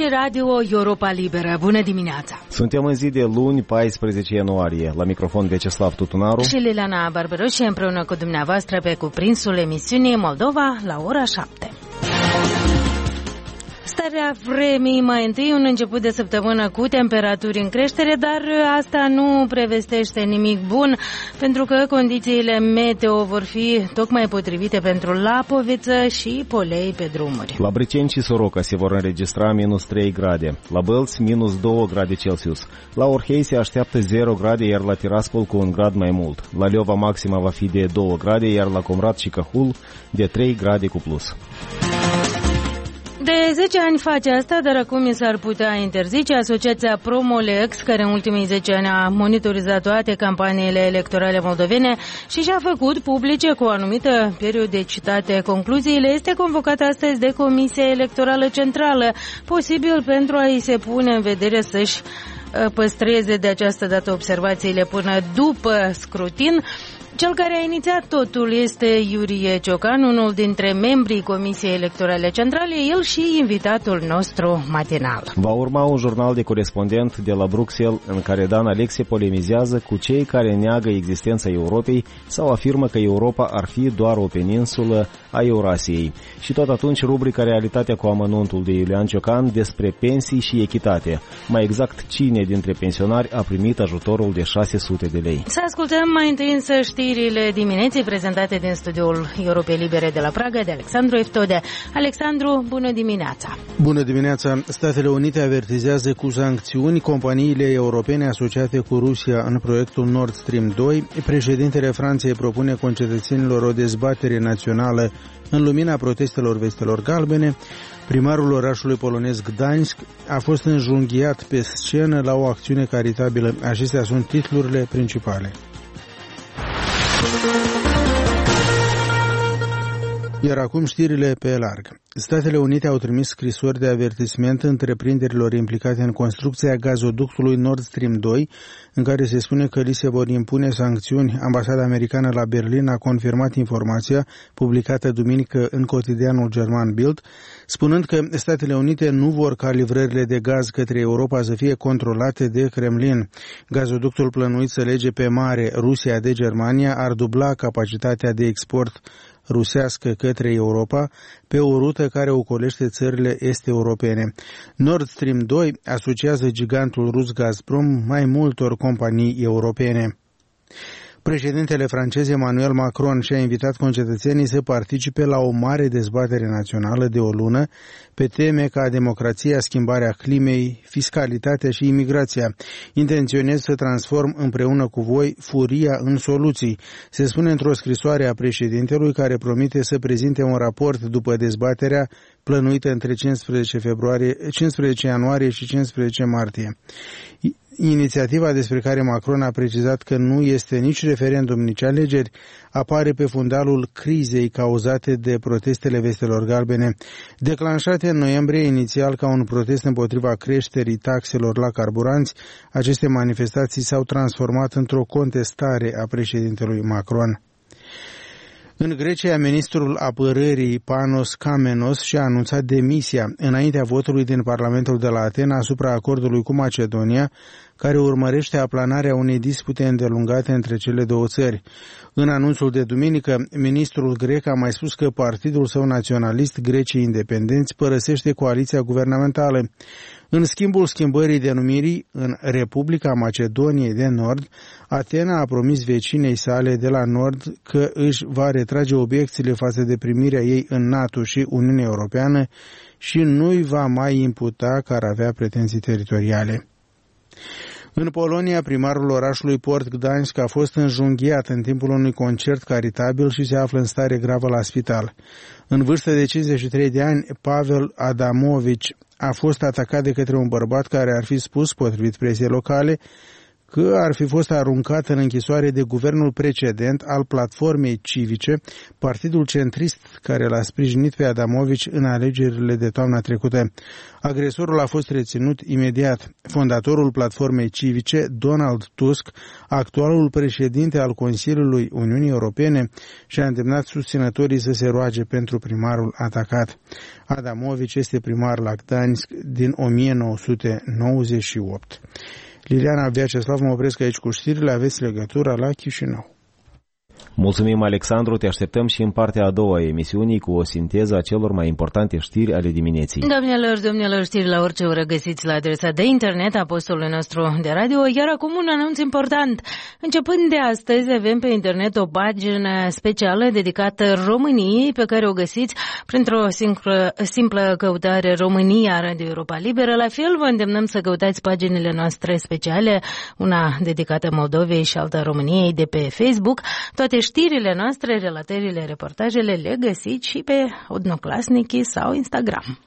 Radio Europa Liberă. Bună dimineața! Suntem în zi de luni, 14 ianuarie. La microfon Vyacheslav Tutunaru și Liliana Barbaroși împreună cu dumneavoastră pe cuprinsul emisiunii Moldova la ora 7. Starea vremii, mai întâi un început de săptămână cu temperaturi în creștere, dar asta nu prevestește nimic bun, pentru că condițiile meteo vor fi tocmai potrivite pentru lapoviță și polei pe drumuri. La Briceni și Soroca se vor înregistra minus 3 grade, la Bălți minus 2 grade Celsius, la Orhei se așteaptă 0 grade, iar la Tiraspol cu 1 grad mai mult, la Leova maxima va fi de 2 grade, iar la Comrat și Cahul de 3 grade cu plus. De 10 ani face asta, dar acum mi s-ar putea interzice. Asociația Promolex, care în ultimii 10 ani a monitorizat toate campaniile electorale moldovene și și-a făcut publice cu o anumită periodicitate concluziile, este convocată astăzi de Comisia Electorală Centrală, posibil pentru a-i se pune în vedere să-și păstreze de această dată observațiile până după scrutin. Cel care a inițiat totul este Iurie Ciocan, unul dintre membrii Comisiei Electorale Centrale, el și invitatul nostru matinal. Va urma un jurnal de corespondent de la Bruxelles în care Dan Alexe polemizează cu cei care neagă existența Europei sau afirmă că Europa ar fi doar o peninsulă a Eurasiei. Și tot atunci rubrica Realitatea cu amănuntul de Iulian Ciocan despre pensii și echitate. Mai exact, cine dintre pensionari a primit ajutorul de 600 de lei. Să ascultăm mai întâi însă știrile dimineții prezentate din studioul Europei Libere de la Praga de Alexandru Eftode. Alexandru, bună dimineața! Bună dimineața! Statele Unite avertizează cu sancțiuni companiile europene asociate cu Rusia în proiectul Nord Stream 2. Președintele Franței propune concetățenilor o dezbatere națională în lumina protestelor vestelor galbene. Primarul orașului polonez Gdańsk a fost înjunghiat pe scenă la o acțiune caritabilă. Acestea sunt titlurile principale. Iar acum știrile pe larg. Statele Unite au trimis scrisori de avertisment întreprinderilor implicate în construcția gazoductului Nord Stream 2, în care se spune că li se vor impune sancțiuni. Ambasada americană la Berlin a confirmat informația publicată duminică în cotidianul german Bild, spunând că Statele Unite nu vor ca livrările de gaz către Europa să fie controlate de Kremlin. Gazoductul plănuit să lege pe mare Rusia de Germania ar dubla capacitatea de export rusească către Europa pe o rută care ocolește țările est-europene. Nord Stream 2 asociază gigantul rus Gazprom mai multor companii europene. Președintele francez Emmanuel Macron și-a invitat concetățenii să participe la o mare dezbatere națională de o lună pe teme ca democrația, schimbarea climei, fiscalitatea și imigrația. Intenționez să transform împreună cu voi furia în soluții, se spune într-o scrisoare a președintelui, care promite să prezinte un raport după dezbaterea plănuită între 15 ianuarie și 15 martie. Inițiativa, despre care Macron a precizat că nu este nici referendum, nici alegeri, apare pe fundalul crizei cauzate de protestele vestelor galbene, declanșate în noiembrie inițial ca un protest împotriva creșterii taxelor la carburanți. Aceste manifestații s-au transformat într-o contestare a președintelui Macron. În Grecia, ministrul apărării Panos Kamenos și-a anunțat demisia înaintea votului din Parlamentul de la Atena asupra acordului cu Macedonia, care urmărește aplanarea unei dispute îndelungate între cele două țări. În anunțul de duminică, ministrul grec a mai spus că partidul său naționalist, Grecii Independenți, părăsește coaliția guvernamentală. În schimbul schimbării denumirii în Republica Macedoniei de Nord, Atena a promis vecinei sale de la Nord că își va retrage obiecțiile față de primirea ei în NATO și Uniunea Europeană și nu-i va mai imputa că ar avea pretenții teritoriale. În Polonia, primarul orașului Port Gdańsk a fost înjunghiat în timpul unui concert caritabil și se află în stare gravă la spital. În vârstă de 53 de ani, Pavel Adamovici a fost atacat de către un bărbat care ar fi spus, potrivit presiei locale, că ar fi fost aruncat în închisoare de guvernul precedent al Platformei Civice, partidul centrist care l-a sprijinit pe Adamovici în alegerile de toamna trecută. Agresorul a fost reținut imediat. Fondatorul Platformei Civice, Donald Tusk, actualul președinte al Consiliului Uniunii Europene, și-a îndemnat susținătorii să se roage pentru primarul atacat. Adamovici este primar la Gdansk din 1998. Liliana Vyacheslav, mă opresc aici cu știrile, aveți legătura la Chișinău. Mulțumim, Alexandru, te așteptăm și în partea a doua a emisiunii cu o sinteză a celor mai importante știri ale dimineții. Domnilor, știri la orice oră găsiți la adresa de internet a postului nostru de radio, iar acum un anunț important. Începând de astăzi avem pe internet o pagină specială dedicată României, pe care o găsiți printr-o simplă căutare România Radio Europa Liberă. La fel vă îndemnăm să căutați paginile noastre speciale, una dedicată Moldovei și alta României, de pe Facebook. Toate știrile noastre, relatările, reportajele le găsiți și pe Odnoclasniki sau Instagram.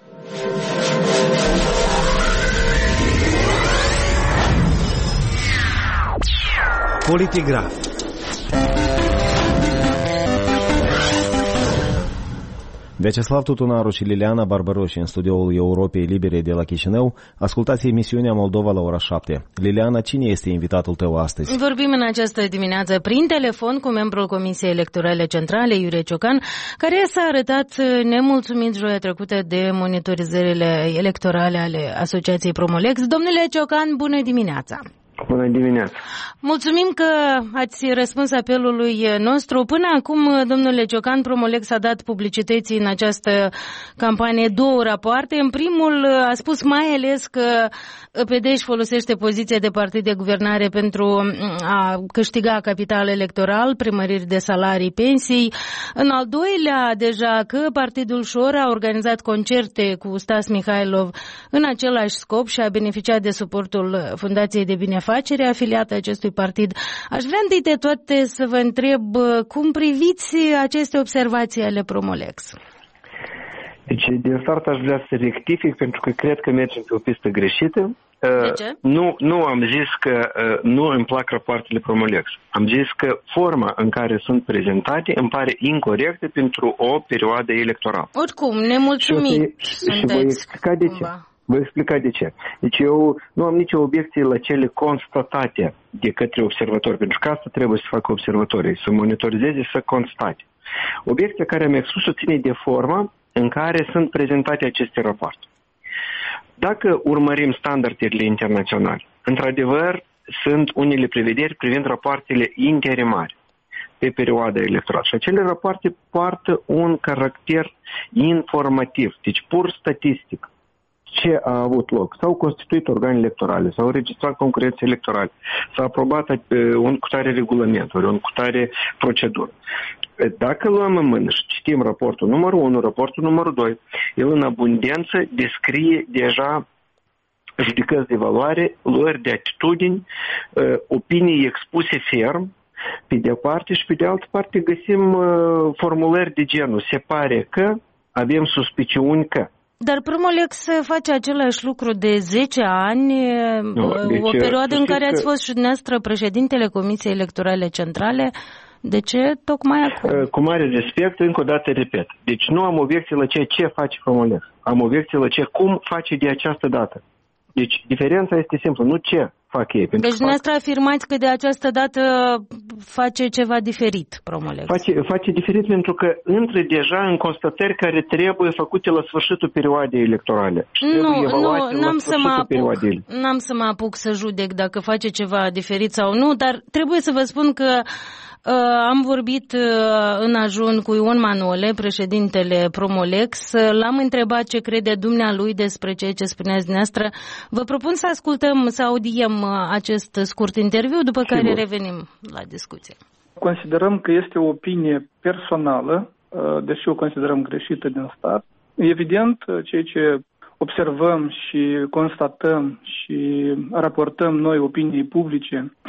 Politigraf. Vyacheslav Tutunaru și Liliana Barbaroși în studioul Europei Libere de la Chișinău. Ascultați emisiunea Moldova la ora 7. Liliana, cine este invitatul tău astăzi? Vorbim în această dimineață prin telefon cu membrul Comisiei Electorale Centrale, Iurie Ciocan, care s-a arătat nemulțumit joia trecută de monitorizările electorale ale Asociației Promolex. Domnule Ciocan, bună dimineața! Bună dimineața! Mulțumim că ați răspuns apelului nostru. Până acum, domnule Ciocan, Promolex a dat publicității în această campanie două rapoarte. În primul a spus mai ales că PD își folosește poziția de partid de guvernare pentru a câștiga capital electoral, primăriri de salarii, pensii. În al doilea, deja că Partidul Șor a organizat concerte cu Stas Mihailov în același scop și a beneficiat de suportul Fundației de Binefacere afiliată acestui partid. Aș vrea întâi de toate să vă întreb cum priviți aceste observații ale Promolex. Deci, din start aș vrea să rectific, pentru că cred că mergem pe o pistă greșită. De ce? Nu am zis că nu îmi plac rapoartele Promolex. Am zis că forma în care sunt prezentate îmi pare incorectă pentru o perioadă electorală. Oricum, nemulțumit și voi explica de ce. Vă explica de ce. Deci eu nu am nicio obiecție la cele constatate de către observatori, pentru că asta trebuie să facă observatorii, să monitorizeze, să constate. Obiecția care am expus-o ține de forma în care sunt prezentate aceste rapoarte. Dacă urmărim standardele internaționale, într-adevăr sunt unele prevederi privind rapoartele interimare pe perioada electorală. Și acele rapoarte poartă un caracter informativ, deci pur statistic. Ce a avut loc? S-au constituit organe electorale, s-au înregistrat concurențe electorale, s-a aprobat un cutare regulament, un cutare procedură. Dacă luăm în mână și citim raportul numărul 1, raportul numărul 2, el în abundență descrie deja judecăți de valoare, luări de atitudini, opinii expuse ferm, pe de-o parte, și pe de altă parte găsim formulări de genul se pare că, avem suspiciuni că. Dar Promolex face același lucru de 10 ani, o perioadă în care ați fost și dumneavoastră președintele Comisiei Electorale Centrale. De ce tocmai acum? Cu mare respect, încă o dată repet. Deci nu am obiecție la ce face Promolex. Am obiecție la cum face de această dată. Deci diferența este simplă, nu ce fac ei. Deci dumneavoastră afirmați că de această dată face ceva diferit, Promolex. Face diferit pentru că intră deja în constatări care trebuie făcute la sfârșitul perioadei electorale. N-am să mă apuc să judec dacă face ceva diferit sau nu, dar trebuie să vă spun că am vorbit în ajun cu Ion Manole, președintele Promolex. L-am întrebat ce crede dumnealui despre ceea ce spuneați dumneavoastră. Vă propun să ascultăm, să audiem acest scurt interviu, după care revenim la discuție. Considerăm că este o opinie personală, deși o considerăm greșită din start. Evident, ceea ce observăm și constatăm și raportăm noi opiniei publice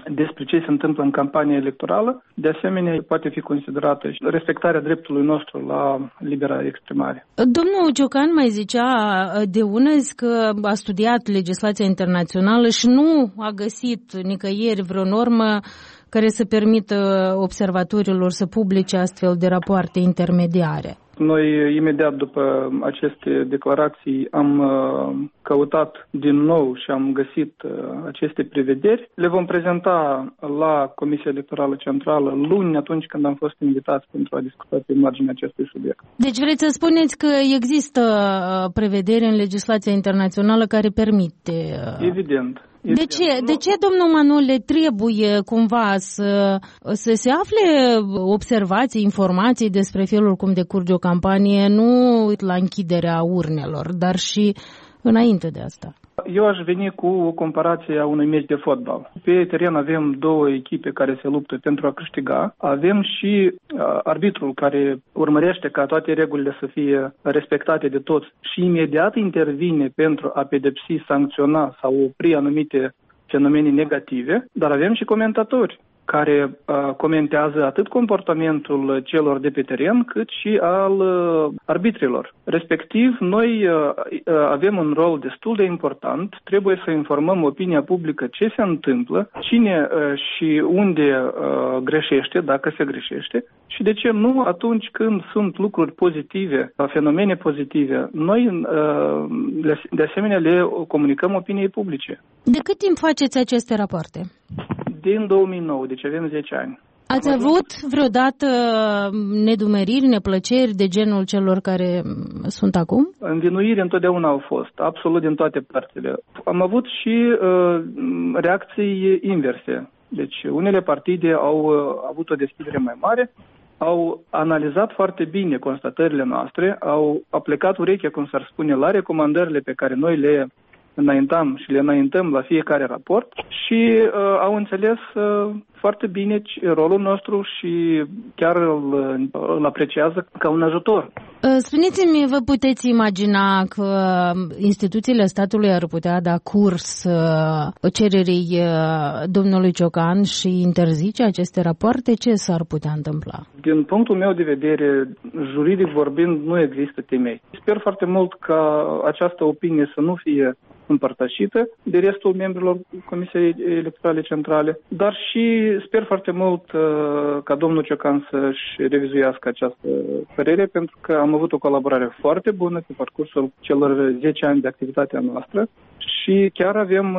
despre ce se întâmplă în campania electorală. De asemenea, poate fi considerată și respectarea dreptului nostru la libera exprimare. Domnul Ciocan mai zicea de unăzi că a studiat legislația internațională și nu a găsit nicăieri vreo normă care să permită observatorilor să publice astfel de rapoarte intermediare. Noi, imediat după aceste declarații, am căutat din nou și am găsit aceste prevederi. Le vom prezenta la Comisia Electorală Centrală luni, atunci când am fost invitați pentru a discuta pe marginea acestui subiect. Deci vreți să spuneți că există prevederi în legislația internațională care permite... Evident. De ce, domnul Manole, trebuie cumva să se afle observații, informații despre felul cum decurge o campanie, nu la închiderea urnelor, dar și înainte de asta? Eu aș veni cu o comparație a unui meci de fotbal. Pe teren avem două echipe care se luptă pentru a câștiga. Avem și arbitrul care urmărește ca toate regulile să fie respectate de toți și imediat intervine pentru a pedepsi, sancționa sau opri anumite fenomene negative, dar avem și comentatori care comentează atât comportamentul celor de pe teren, cât și al arbitrilor. Respectiv, noi avem un rol destul de important, trebuie să informăm opinia publică ce se întâmplă, cine și unde greșește, dacă se greșește, și de ce nu atunci când sunt lucruri pozitive, fenomene pozitive, noi de asemenea le comunicăm opiniei publice. De cât timp faceți aceste rapoarte? Din 2009, deci avem 10 ani. Ați avut vreodată nedumeriri, neplăceri de genul celor care sunt acum? Învinuiri întotdeauna au fost, absolut din toate părțile. Am avut și reacții inverse. Deci unele partide au avut o deschidere mai mare, au analizat foarte bine constatările noastre, au plecat urechea, cum s-ar spune, la recomandările pe care noi le înaintam și le înaintăm la fiecare raport și au înțeles foarte bine rolul nostru și chiar îl apreciază ca un ajutor. Spuneți-mi, vă puteți imagina că instituțiile statului ar putea da curs cererii domnului Ciocan și interzice aceste rapoarte? Ce s-ar putea întâmpla? Din punctul meu de vedere, juridic vorbind, nu există temei. Sper foarte mult ca această opinie să nu fie împărtășită de restul membrilor Comisiei Electorale Centrale, dar și sper foarte mult ca domnul Ciocan să-și revizuiască această părere, pentru că am avut o colaborare foarte bună pe parcursul celor 10 ani de activitate a noastră și chiar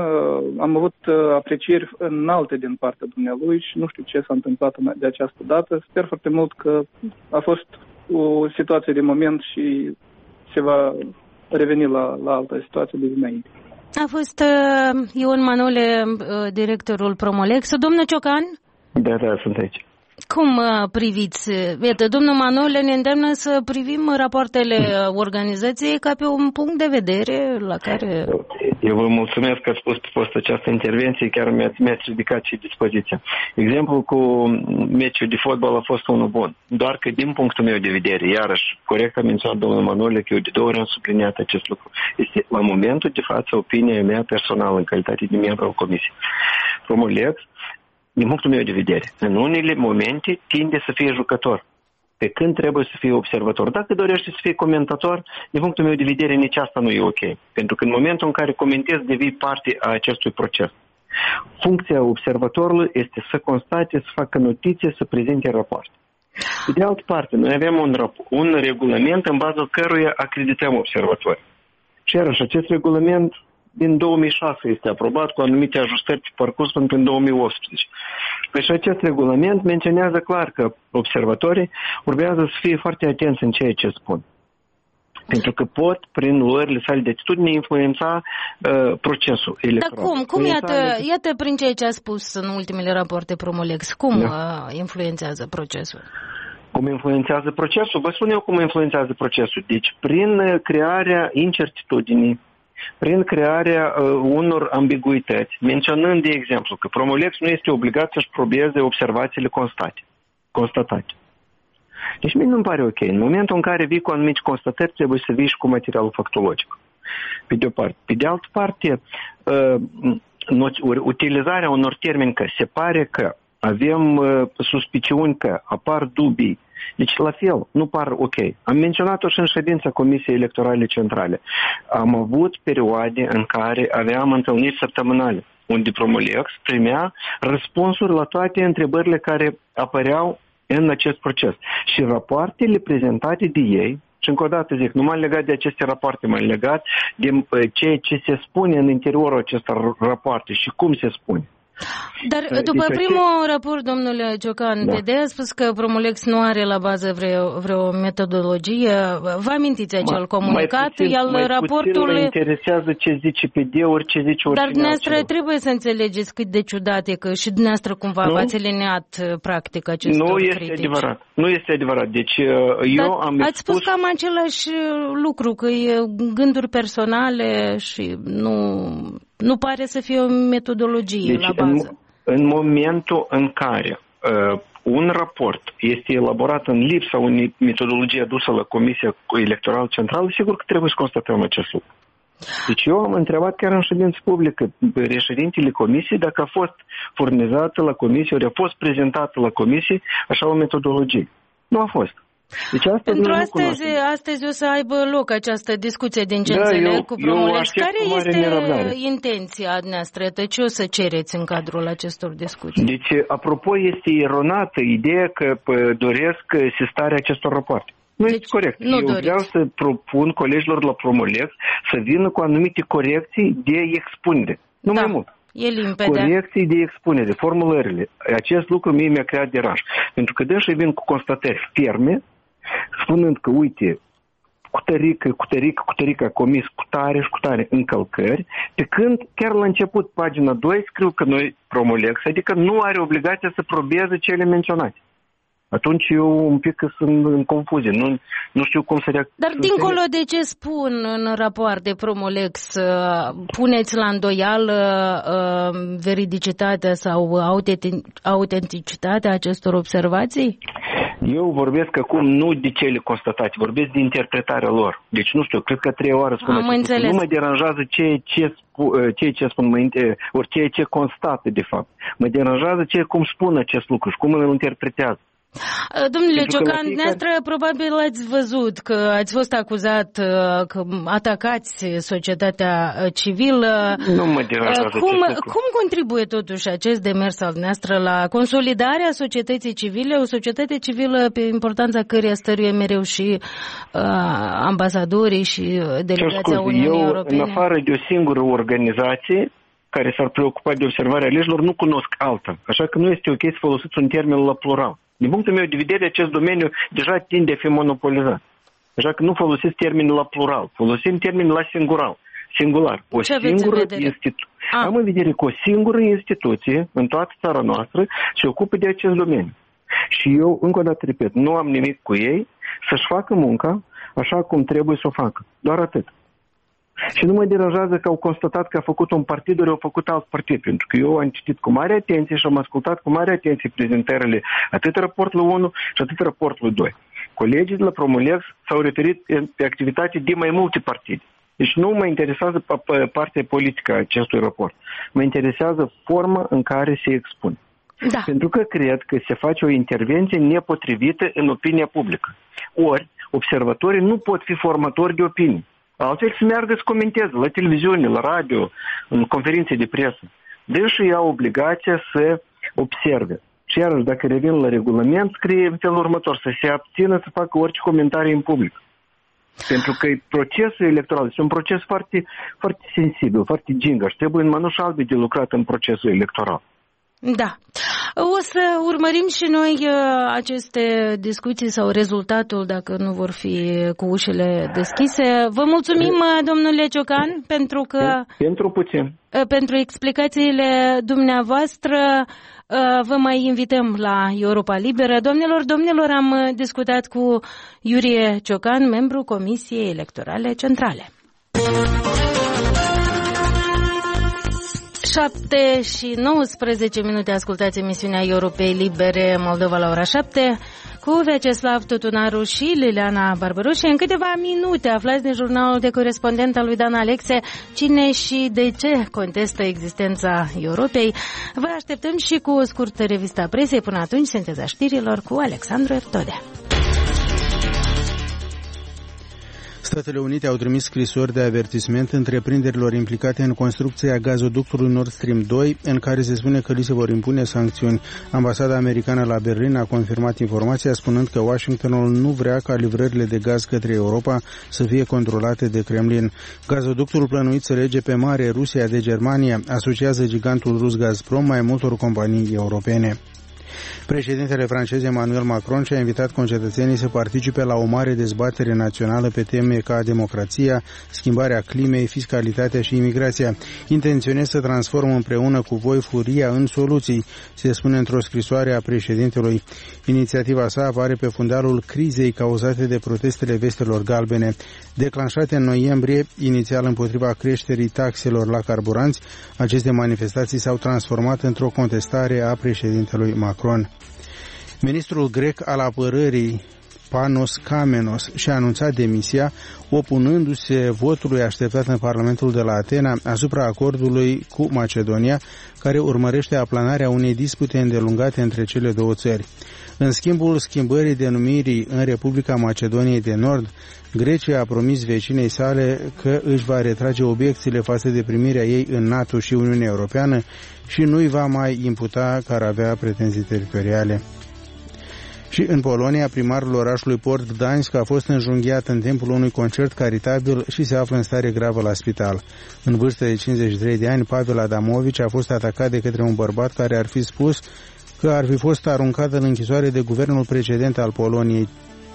am avut aprecieri înalte din partea dumnealui și nu știu ce s-a întâmplat de această dată. Sper foarte mult că a fost o situație de moment și se va reveni la altă situație de dinainte. A fost Ion Manole, directorul Promolex. Domnul Ciocan? Da, sunt aici. Cum priviți? Iată, domnul Manole ne îndeamnă să privim rapoartele organizației ca pe un punct de vedere la care... Eu vă mulțumesc că ați pus această intervenție, chiar mi-ați ridicat și dispoziția. Exemplul cu meciul de fotbal a fost unul bun, doar că din punctul meu de vedere, iarăși, corect a menționat domnul Manole că eu de 2 ori am subliniat acest lucru. Este la momentul de față opinia mea personală în calitate de membru al Comisiei. Promolex, din punctul meu de vedere, în unele momente tinde să fie jucător, pe când trebuie să fie observator. Dacă dorește să fie comentator, din punctul meu de vedere, nici asta nu e ok. Pentru că în momentul în care comentezi, devii parte a acestui proces. Funcția observatorului este să constate, să facă notițe, să prezinte rapoarte. De altă parte, noi avem un regulament în baza căruia acredităm observatori. Și iarăși, acest regulament din 2006 este aprobat cu anumite ajustări pe parcurs până în 2018. Deci acest regulament menționează clar că observatorii urmează să fie foarte atenți în ceea ce spun. Pentru că pot, prin luările sale de atitudine, influența procesul electoral. Dar cum? Iată prin ceea ce a spus în ultimele rapoarte Promolex. Cum influențează procesul? Cum influențează procesul? Vă spun eu cum influențează procesul. Deci, prin crearea incertitudinii, prin crearea unor ambiguități, menționând, de exemplu, că Promolex nu este obligat să-și probeze observațiile constatate. Deci mie nu-mi pare ok. În momentul în care vii cu anumite constatări, trebuie să vii și cu materialul factologic. Pe de o parte. Pe de altă parte, utilizarea unor termeni că se pare că avem suspiciuni că apar dubii. Deci, la fel, nu par ok. Am menționat-o și în ședința Comisiei Electorale Centrale. Am avut perioade în care aveam întâlniri săptămânale, unde Promolex primea răspunsuri la toate întrebările care apăreau în acest proces. Și rapoartele prezentate de ei, și încă o dată zic, nu m-am legat de aceste rapoarte, m-am legat de ceea ce se spune în interiorul acestor rapoarte și cum se spune. Dar după primul raport, domnule Ciocan, PD a spus că Promolex nu are la bază vreo metodologie. Vă amintiți acel comunicat? Mai puțin mă interesează ce zice PD-uri, ce zice oricine. Dar dumneavoastră trebuie să înțelegeți cât de ciudat e că și dumneavoastră cumva v-ați alineat practic acestor critici. Nu este adevărat. Deci eu am ați spus cam același lucru, că e gânduri personale și nu pare să fie o metodologie la bază. În momentul în care un raport este elaborat în lipsa unei metodologii adusă la Comisia Electorală Centrală, sigur că trebuie să constatăm acest lucru. Deci eu am întrebat chiar în ședință publică președintele Comisiei dacă a fost furnizată la Comisie, ori a fost prezentată la Comisie așa o metodologie. Nu a fost. Deci pentru astăzi o să aibă loc această discuție din ce înțeleg cu Promolex. Care este intenția noastră? Ce o să cereți în cadrul acestor discuții? Deci, apropo, este eronată ideea că doresc sistarea acestor rapoarte. Nu este corect. Vreau să propun colegilor la Promolex să vină cu anumite corecții de expunere. Nu mai mult. E limpede. Corecții de expunere, formulările. Acest lucru mie mi-a creat deraj. Pentru că dânșii vin cu constatări ferme, spunând că, uite, cu tărică a comis cu tare și cu tare încălcări, pe când, chiar la început, pagina 2, scriu că noi, Promolex, adică nu are obligația să probeze cele menționate. Atunci eu un pic sunt în confuzie, nu știu cum să reacționez. Dar dincolo de ce spun în raport de Promolex, puneți la îndoială veridicitatea sau autenticitatea acestor observații? Eu vorbesc acum nu de cele constatate, vorbesc de interpretarea lor. Deci nu știu, cred că 3 ore spun acest lucru. Nu mă deranjează ceea ce spun, ori ceea ce constată de fapt. Mă deranjează cum spun acest lucru și cum îl interpretează. Domnule Ciocan, dumneavoastră probabil ați văzut că ați fost acuzat că atacați societatea civilă. Nu mă deranjează cum contribuie totuși acest demers al dumneavoastră la consolidarea societății civile, o societate civilă pe importanța căreia stăruie mereu și ambasadorii și delegația Uniunii Europene? În afară de o singură organizație care s-ar preocupa de observarea alegerilor, nu cunosc alta. Așa că nu este ok să folosiți un termen la plural. Din punctul meu de vedere, acest domeniu deja tinde a fi monopolizat. Așa că nu folosiți termenul la plural, folosim termenul la singular. O singură instituție. Am în vedere că o singură instituție în toată țara noastră se ocupă de acest domeniu. Și eu, încă o dată repet, nu am nimic cu ei să-și facă munca așa cum trebuie să o facă. Doar atât. Și nu mă deranjează că au constatat că a făcut un partid, ori au făcut alt partid, pentru că eu am citit cu mare atenție și am ascultat cu mare atenție prezentările atât raportului 1 și atât raportului 2. Colegii de la Promolex s-au referit pe activitate de mai multe partide. Deci nu mă interesează partea politică a acestui raport. Mă interesează forma în care se expune. Da. Pentru că cred că se face o intervenție nepotrivită în opinia publică. Ori, observatorii nu pot fi formatori de opinii. Altfel să meargă să comenteze la televiziune, la radio, în conferințe de presă. Deși au obligația să observe. Și iarăși, dacă revin la regulament, scrie în felul următor, să se abțină să facă orice comentarii în public. Pentru că procesul electoral este un proces foarte, foarte sensibil, foarte gingaș. Trebuie în mănuși albe de lucrat în procesul electoral. Da. O să urmărim și noi aceste discuții sau rezultatul, dacă nu vor fi cu ușile deschise. Vă mulțumim, domnule Ciocan, pentru explicațiile dumneavoastră. Vă mai invităm la Europa Liberă. Domnilor, am discutat cu Iurie Ciocan, membru Comisiei Electorale Centrale. 7 și 19 minute, ascultați emisiunea Europei Libere Moldova la ora 7 cu Vyacheslav Tutunaru și Liliana Barbaroșe. În câteva minute aflați din jurnalul de corespondent al lui Dan Alexe cine și de ce contestă existența Europei. Vă așteptăm și cu o scurtă revistă a presei. Până atunci, sinteza știrilor cu Alexandru Ertodea. Statele Unite au trimis scrisori de avertisment întreprinderilor implicate în construcția gazoductului Nord Stream 2, în care se spune că li se vor impune sancțiuni. Ambasada americană la Berlin a confirmat informația, spunând că Washingtonul nu vrea ca livrările de gaz către Europa să fie controlate de Kremlin. Gazoductul plănuit să lege pe mare Rusia de Germania asociază gigantul rus Gazprom mai multor companii europene. Președintele francez Emmanuel Macron și-a invitat concetățenii să participe la o mare dezbatere națională pe teme ca democrația, schimbarea climei, fiscalitatea și imigrația. Intenționez să transform împreună cu voi furia în soluții, se spune într-o scrisoare a președintelui. Inițiativa sa apare pe fundalul crizei cauzate de protestele vestelor galbene. Declanșate în noiembrie, inițial împotriva creșterii taxelor la carburanți, aceste manifestații s-au transformat într-o contestare a președintelui Macron. Ministrul grec al apărării, Panos Kamenos, și-a anunțat demisia, opunându-se votului așteptat în Parlamentul de la Atena asupra acordului cu Macedonia, care urmărește aplanarea unei dispute îndelungate între cele două țări. În schimbul schimbării denumirii în Republica Macedoniei de Nord, Grecia a promis vecinei sale că își va retrage obiecțiile față de primirea ei în NATO și Uniunea Europeană și nu îi va mai imputa că ar avea pretenții teritoriale. Și în Polonia, primarul orașului Port Gdańsk a fost înjunghiat în timpul unui concert caritabil și se află în stare gravă la spital. În vârstă de 53 de ani, Pavel Adamovici a fost atacat de către un bărbat care ar fi spus că ar fi fost aruncat în închisoare de guvernul precedent al Poloniei,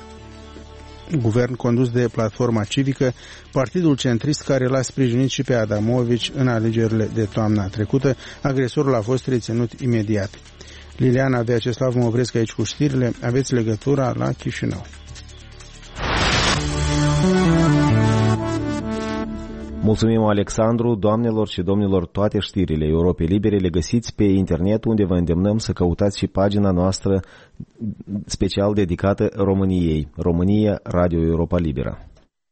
guvern condus de Platforma Civică, partidul centrist care l-a sprijinit și pe Adamovici în alegerile de toamna trecută. Agresorul a fost reținut imediat. Liliana, Vyacheslav, mă opresc aici cu știrile. Aveți legătura la Chișinău. Mulțumim, Alexandru. Doamnelor și domnilor, toate știrile Europei Libere le găsiți pe internet, unde vă îndemnăm să căutați și pagina noastră special dedicată României, România Radio Europa Liberă.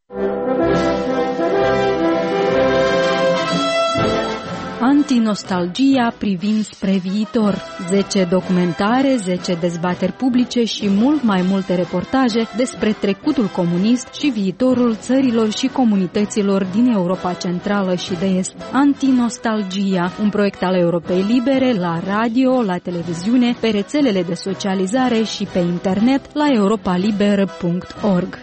Antinostalgia privind spre viitor. 10 documentare, 10 dezbateri publice și mult mai multe reportaje despre trecutul comunist și viitorul țărilor și comunităților din Europa Centrală și de Est. Antinostalgia, un proiect al Europei Libere la radio, la televiziune, pe rețelele de socializare și pe internet la europaliber.org.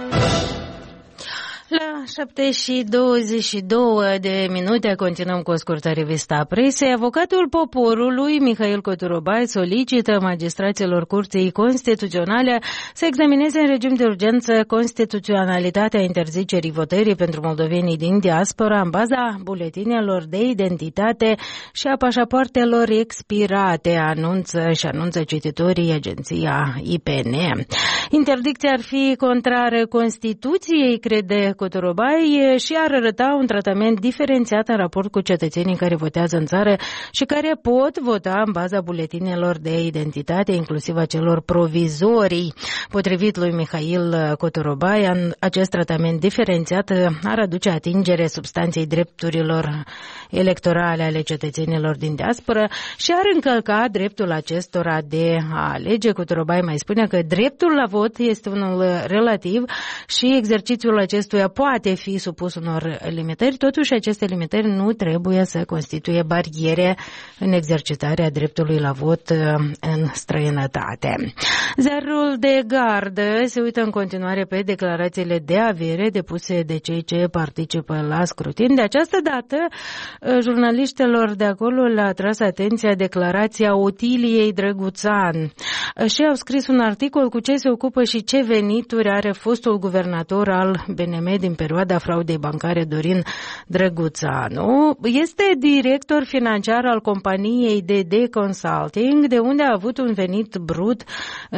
La 7 și 22 de minute continuăm cu o scurtă revistă a presei. Avocatul poporului, Mihail Coturobai, solicită magistraților Curții Constituționale să examineze în regim de urgență constituționalitatea interzicerii votării pentru moldovenii din diaspora în baza buletinelor de identitate și a pașapoartelor expirate, anunță cititorii agenția IPN. Interdicția ar fi contrară Constituției, crede Coturobai, și ar arăta un tratament diferențiat în raport cu cetățenii care votează în țară și care pot vota în baza buletinelor de identitate, inclusiv a celor provizorii. Potrivit lui Mihail Coturobai, acest tratament diferențiat ar aduce atingere substanței drepturilor electorale ale cetățenilor din diaspora și ar încălca dreptul acestora de a alege. Coturobai mai spune că dreptul la vot este unul relativ și exercițiul acestuia poate fi supus unor limitări, totuși aceste limitări nu trebuie să constituie bariere în exercitarea dreptului la vot în străinătate. Ziarul de Gardă se uită în continuare pe declarațiile de avere depuse de cei ce participă la scrutin. De această dată, jurnaliștilor de acolo le-a atras atenția declarația Otiliei Drăguțan și au scris un articol cu ce se ocupă și ce venituri are fostul guvernator al BNM din perioada fraudei bancare, Dorin Drăguțanu. Este director financiar al companiei DD Consulting, de unde a avut un venit brut în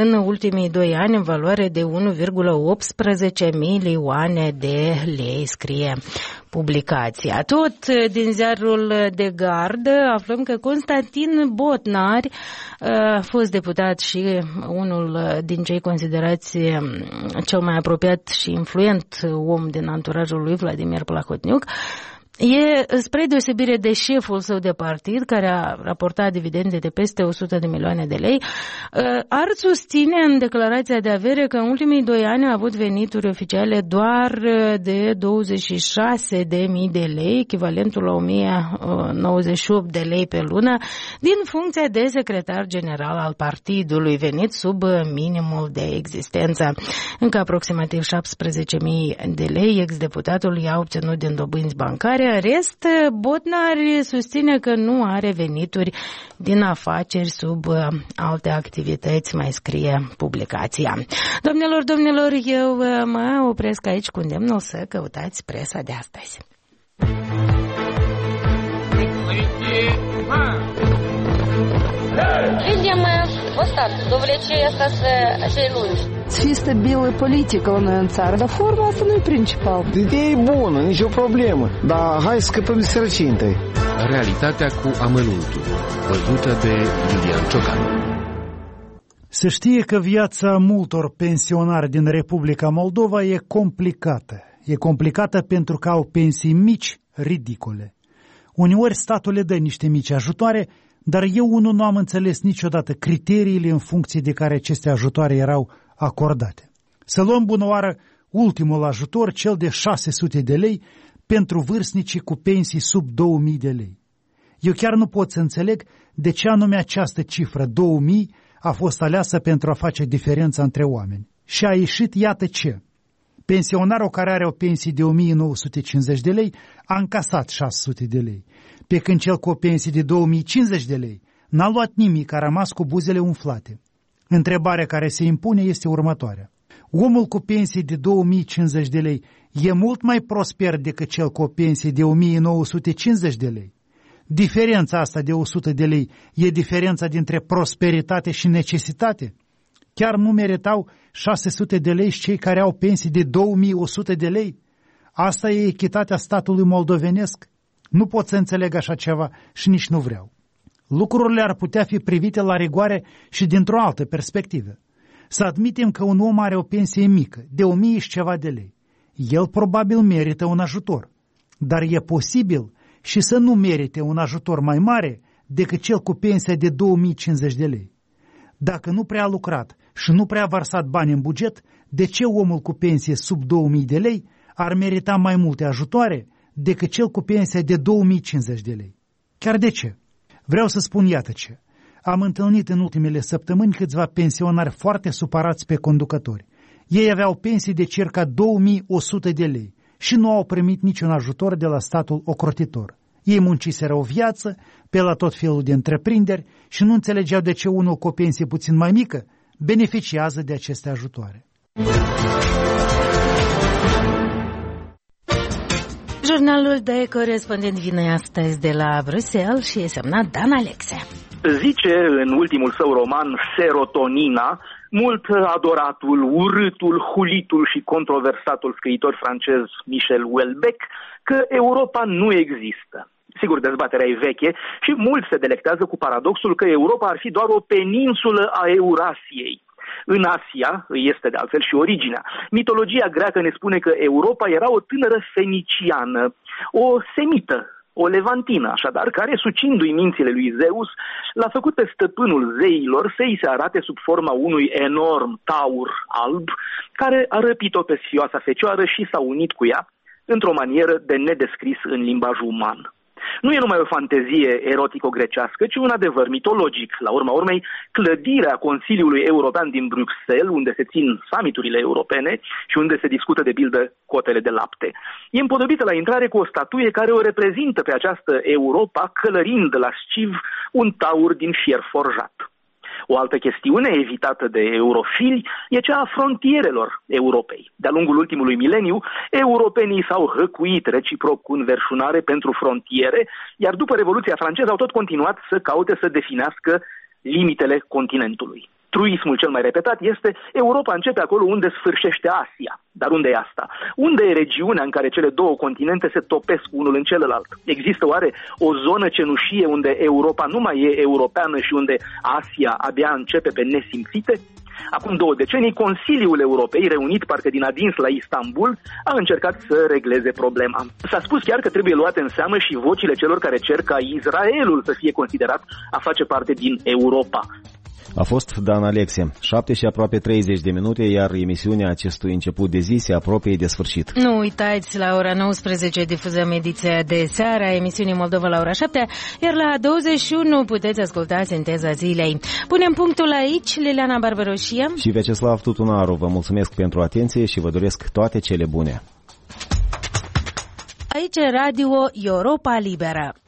în ultimii 2 ani în valoare de 1,18 milioane de lei, scrie publicația. Tot din ziarul de Gardă aflăm că Constantin Botnari, fost deputat și unul din cei considerați cel mai apropiat și influent om din anturajul lui Vladimir Plahotniuc, spre deosebire de șeful său de partid, care a raportat dividende de peste 100 de milioane de lei, ar susține în declarația de avere că în ultimii 2 ani a avut venituri oficiale doar de 26.000 de lei, echivalentul la 1.098 de lei pe lună, din funcția de secretar general al partidului, venit sub minimul de existență. Încă aproximativ 17.000 de lei ex-deputatul i-a obținut din dobânzi bancare. În rest, Botnari susține că nu are venituri din afaceri sub alte activități, mai scrie publicația. Domnilor, eu mă opresc aici cu îndemnul să căutați presa de astăzi. Видимо, вот так, до влечения цей lungi. Să fie stabilă politică la noi în țară, dar forma asta nu e principal. Ideea e bună, nicio problemă, dar hai să scăpăm de sărăcie întâi. Realitatea cu amănuntul, văzută de Iulian Ciocan. Se știe că viața multor pensionari din Republica Moldova e complicată. E complicată pentru că au pensii mici, ridicole. Uneori statul le dă niște mici ajutoare, dar eu unul nu am înțeles niciodată criteriile în funcție de care aceste ajutoare erau acordate. Să luăm bunăoară ultimul ajutor, cel de 600 de lei, pentru vârstnicii cu pensii sub 2000 de lei. Eu chiar nu pot să înțeleg de ce anume această cifră, 2000, a fost aleasă pentru a face diferența între oameni. Și a ieșit iată ce. Pensionarul care are o pensie de 1950 de lei a încasat 600 de lei, pe când cel cu o pensie de 2050 de lei n-a luat nimic, a rămas cu buzele umflate. Întrebarea care se impune este următoarea. Omul cu pensie de 2050 de lei e mult mai prosper decât cel cu o pensie de 1950 de lei. Diferența asta de 100 de lei e diferența dintre prosperitate și necesitate? Chiar nu meritau 600 de lei și cei care au pensii de 2100 de lei? Asta e echitatea statului moldovenesc? Nu pot să înțeleg așa ceva și nici nu vreau. Lucrurile ar putea fi privite la rigoare și dintr-o altă perspectivă. Să admitem că un om are o pensie mică, de 1000 și ceva de lei. El probabil merită un ajutor, dar e posibil și să nu merite un ajutor mai mare decât cel cu pensia de 2050 de lei. Dacă nu prea a lucrat și nu prea a vărsat bani în buget, de ce omul cu pensie sub 2000 de lei ar merita mai multe ajutoare decât cel cu pensia de 2050 de lei? Chiar de ce? Vreau să spun iată ce. Am întâlnit în ultimele săptămâni câțiva pensionari foarte supărați pe conducători. Ei aveau pensii de circa 2100 de lei și nu au primit niciun ajutor de la statul ocrotitor. Ei munciseră o viață pe la tot felul de întreprinderi și nu înțelegeau de ce unul cu o pensie puțin mai mică beneficiază de aceste ajutoare. Jurnalul de corespondent vine astăzi de la Bruxelles și e semnat Dan Alexe. Zice în ultimul său roman Serotonina, mult adoratul, urâtul, hulitul și controversatul scriitor francez Michel Houellebecq că Europa nu există. Sigur, dezbaterea e veche și mulți se delectează cu paradoxul că Europa ar fi doar o peninsulă a Eurasiei. În Asia este de altfel și originea. Mitologia greacă ne spune că Europa era o tânără feniciană, o semită, o levantină, așadar, care, sucindu-i mințile lui Zeus, l-a făcut pe stăpânul zeilor să îi se arate sub forma unui enorm taur alb, care a răpit-o pe sfioasa fecioară și s-a unit cu ea într-o manieră de nedescris în limbaj uman. Nu e numai o fantezie erotico-grecească, ci un adevăr mitologic. La urma urmei, clădirea Consiliului European din Bruxelles, unde se țin summiturile europene și unde se discută de pildă cotele de lapte, e împodobită la intrare cu o statuie care o reprezintă pe această Europa, călărind la sciv un taur din fier forjat. O altă chestiune evitată de eurofili e cea a frontierelor Europei. De-a lungul ultimului mileniu, europenii s-au hăcuit reciproc cu înverșunare pentru frontiere, iar după Revoluția franceză au tot continuat să caute să definească limitele continentului. truismul cel mai repetat este Europa începe acolo unde sfârșește Asia. Dar unde e asta? Unde e regiunea în care cele două continente se topesc unul în celălalt? Există oare o zonă cenușie unde Europa nu mai e europeană și unde Asia abia începe pe nesimțite? Acum 2 decenii, Consiliul Europei, reunit parcă din adins la Istanbul, a încercat să regleze problema. S-a spus chiar că trebuie luate în seamă și vocile celor care cer ca Israelul să fie considerat a face parte din Europa. A fost Dan Alexe. 7 și aproape 30 de minute, iar emisiunea acestui început de zi se apropie de sfârșit. Nu uitați, la ora 19 difuzăm ediția de seară a emisiunii Moldova la ora 7, iar la 21 puteți asculta Sinteza Zilei. Punem punctul aici, Liliana Barbaroșie și Vyacheslav Tutunaru. Vă mulțumesc pentru atenție și vă doresc toate cele bune. Aici Radio Europa Liberă.